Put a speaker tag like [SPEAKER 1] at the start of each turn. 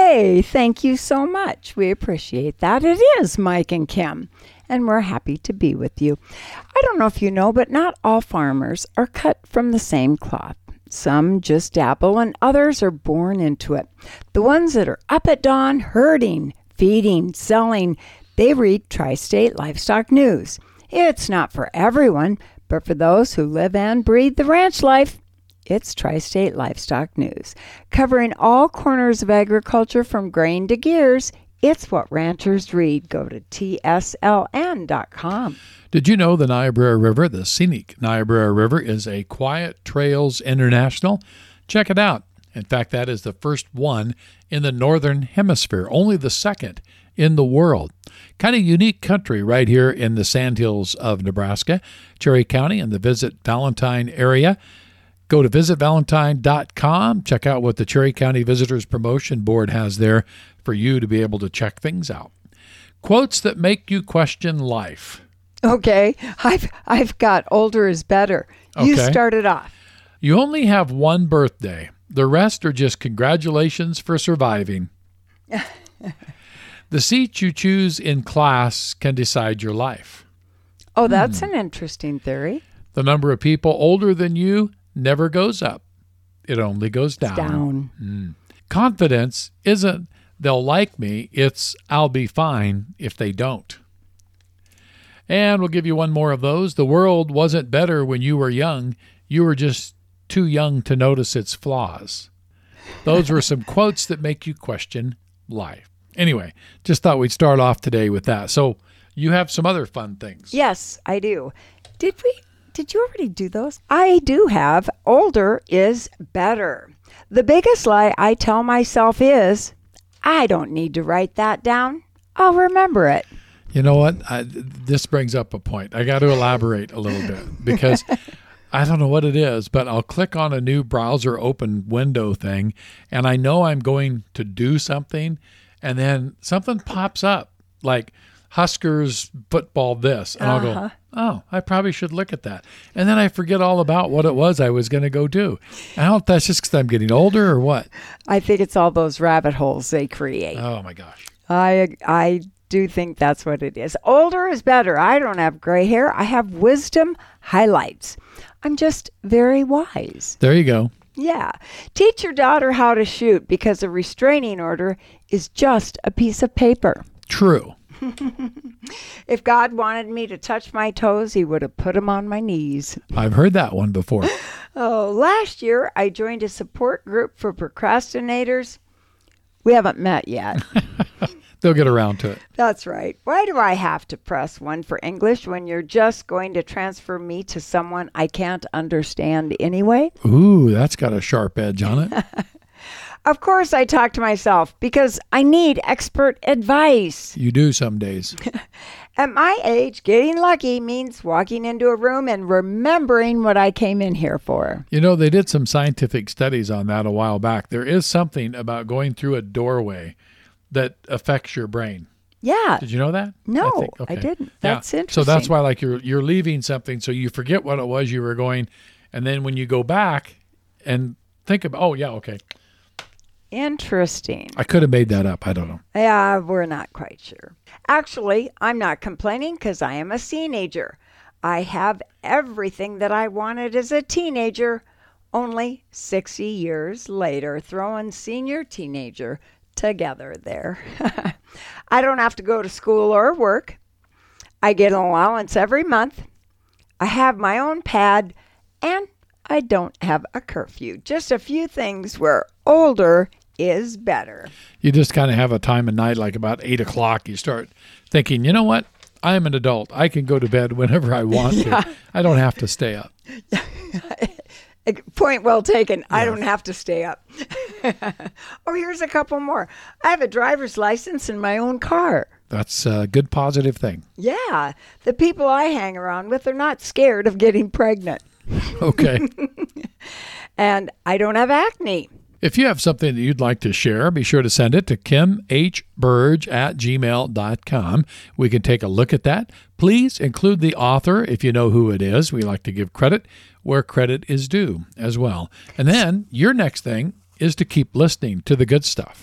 [SPEAKER 1] Hey, thank you so much. We appreciate that. It is Mike and Kim, and we're happy to be with you. I don't know if you know, but not all farmers are cut from the same cloth. Some just dabble, and others are born into it. The ones that are up at dawn, herding, feeding, selling, they read Tri-State Livestock News. It's not for everyone, but for those who live and breathe the ranch life, it's Tri-State Livestock News. Covering all corners of agriculture from grain to gears, it's what ranchers read. Go to tsln.com.
[SPEAKER 2] Did you know the Niobrara River, the scenic Niobrara River, is a Quiet Trails International? Check it out. In fact, that is the first one in the Northern Hemisphere, only the second in the world. Kind of unique country right here in the Sandhills of Nebraska, Cherry County and the Visit Valentine area. Go to visitvalentine.com. Check out what the Cherry County Visitors Promotion Board has there for you to be able to check things out. Quotes that make you question life.
[SPEAKER 1] Okay, I've got older is better. You started off.
[SPEAKER 2] You only have one birthday. The rest are just congratulations for surviving. The seat you choose in class can decide your life.
[SPEAKER 1] Oh, that's an interesting theory.
[SPEAKER 2] The number of people older than you never goes up. It only goes down. Confidence isn't they'll like me. It's I'll be fine if they don't. And we'll give you one more of those. The world wasn't better when you were young. You were just too young to notice its flaws. Those were some quotes that make you question life. Anyway, just thought we'd start off today with that. So you have some other fun things.
[SPEAKER 1] Yes, I do. Did you already do those? I do have. Older is better. The biggest lie I tell myself is, I don't need to write that down. I'll remember it.
[SPEAKER 2] You know what? This brings up a point. I got to elaborate a little bit because I don't know what it is, but I'll click on a new browser open window thing, and I know I'm going to do something, and then something pops up like Huskers football this, and I'll go, oh, I probably should look at that. And then I forget all about what it was I was going to go do. I don't know if that's just because I'm getting older or what.
[SPEAKER 1] I think it's all those rabbit holes they create.
[SPEAKER 2] Oh, my gosh.
[SPEAKER 1] I do think that's what it is. Older is better. I don't have gray hair. I have wisdom highlights. I'm just very wise.
[SPEAKER 2] There you go.
[SPEAKER 1] Yeah. Teach your daughter how to shoot because a restraining order is just a piece of paper.
[SPEAKER 2] True.
[SPEAKER 1] If God wanted me to touch my toes, he would have put them on my knees.
[SPEAKER 2] I've heard that one before.
[SPEAKER 1] Oh, last year I joined a support group for procrastinators. We haven't met yet.
[SPEAKER 2] They'll get around to it.
[SPEAKER 1] That's right. Why do I have to press 1 for English when you're just going to transfer me to someone I can't understand anyway?
[SPEAKER 2] Ooh, that's got a sharp edge on it.
[SPEAKER 1] Of course I talk to myself because I need expert advice.
[SPEAKER 2] You do some days.
[SPEAKER 1] At my age, getting lucky means walking into a room and remembering what I came in here for.
[SPEAKER 2] You know, they did some scientific studies on that a while back. There is something about going through a doorway that affects your brain.
[SPEAKER 1] Yeah.
[SPEAKER 2] Did you know that?
[SPEAKER 1] No, I didn't. That's interesting.
[SPEAKER 2] So that's why like you're leaving something, so you forget what it was you were going, and then when you go back and think about, oh, yeah, okay.
[SPEAKER 1] Interesting.
[SPEAKER 2] I could have made that up. I don't know.
[SPEAKER 1] Yeah, we're not quite sure. Actually, I'm not complaining because I am a teenager. I have everything that I wanted as a teenager, only 60 years later, throwing senior teenager together there. I don't have to go to school or work. I get an allowance every month. I have my own pad, and I don't have a curfew. Just a few things where older is better.
[SPEAKER 2] You just kind of have a time of night, like about 8 o'clock. You start thinking, you know what? I am an adult. I can go to bed whenever I want to. I don't have to stay up.
[SPEAKER 1] Point well taken. Yeah. I don't have to stay up. Oh, here's a couple more. I have a driver's license in my own car.
[SPEAKER 2] That's a good positive thing.
[SPEAKER 1] Yeah. The people I hang around with are not scared of getting pregnant.
[SPEAKER 2] Okay.
[SPEAKER 1] And I don't have acne.
[SPEAKER 2] If you have something that you'd like to share, be sure to send it to kimhburge@gmail.com. We can take a look at that. Please include the author if you know who it is. We like to give credit where credit is due as well. And then your next thing is to keep listening to the good stuff.